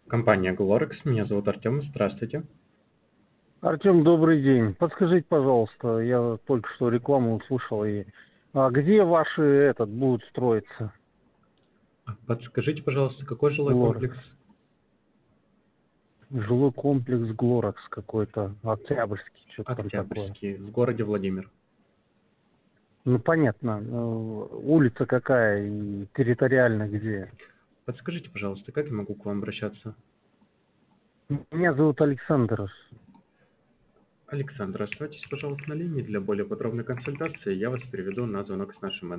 Компания Glorex, меня зовут Артем, здравствуйте. Артем, добрый день. Подскажите, пожалуйста, я только что рекламу услышал, где ваши будут строиться? Подскажите, пожалуйста, какой жилой Глорекс. комплекс? Жилой комплекс Глорекс какой-то, Октябрьский, что-то там такое. Октябрьский, в городе Владимир. Ну, понятно. Улица какая и территориально где? Подскажите, пожалуйста, как я могу к вам обращаться? Меня зовут Александр. Александр, оставайтесь, пожалуйста, на линии для более подробной консультации. Я вас переведу на звонок с нашим менеджером.